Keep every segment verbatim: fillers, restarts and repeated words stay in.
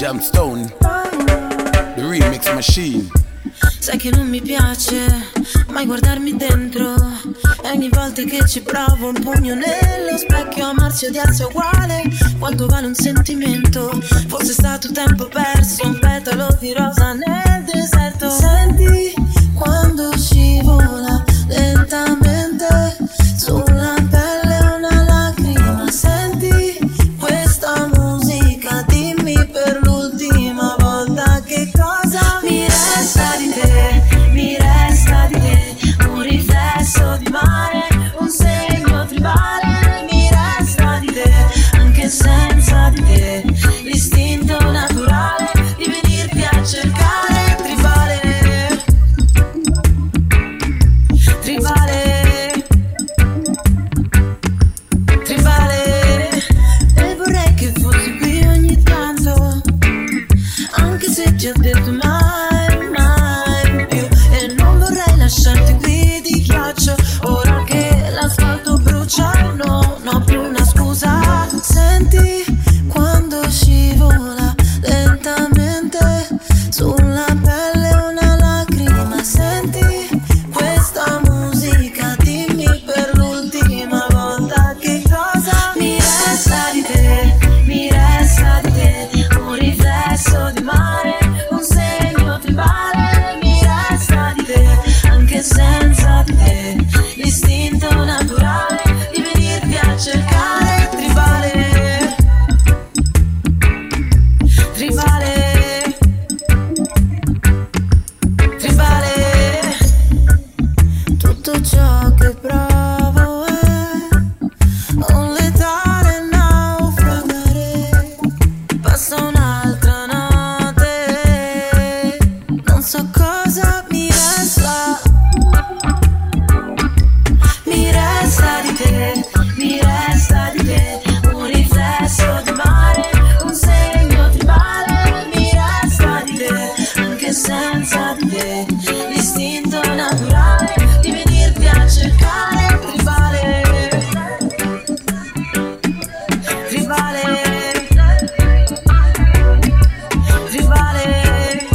Jamstone, the remix machine. Sai che non mi piace mai guardarmi dentro, e ogni volta che ci provo un pugno nello specchio, amarsi e odiarsi è uguale. Quanto vale un sentimento? Forse è stato tempo perso, un petalo di rosa nel deserto. Senti quando scivola lentamente sulla pelle una lacrima. Senti questa musica, dimmi per l'ultima volta che cosa mi resta di te. Mi resta di te un riflesso di mare, un segno tribale. Mi resta di te anche senza di te, l'istinto naturale di venirti a cercare. Tribale, tribale, tribale. E vorrei che fossi qui ogni tanto, anche se ti ho detto mai, mai più. E non vorrei lasciarti qui di ghiaccio, ora che l'asfalto brucia. No, non ho più una scusa. Senti quando scivola lentamente sulla pelle una lacrima. Senti questa musica, dimmi per l'ultima volta che cosa mi resta di te. Mi resta di te un riflesso di mare, un segno tribale. Mi resta di te anche senza di te, l'istinto naturale di venirti a cercare. Tribale, tribale, tribale. Tutto ciò che provo è un letale naufragare. Passa un'altra notte, non so cosa mi resta. Mi resta di te, mi resta di te un riflesso di mare, un segno tribale. Mi resta di te anche senza di te, l'istinto naturale di venirti a cercare. Tribale, tribale, tribale,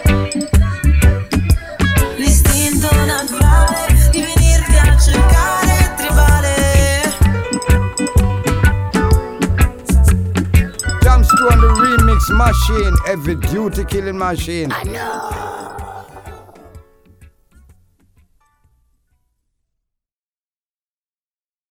l'istinto naturale di venirti a cercare. Tribale. Jamstone, the remix machine, every duty killing machine. I know.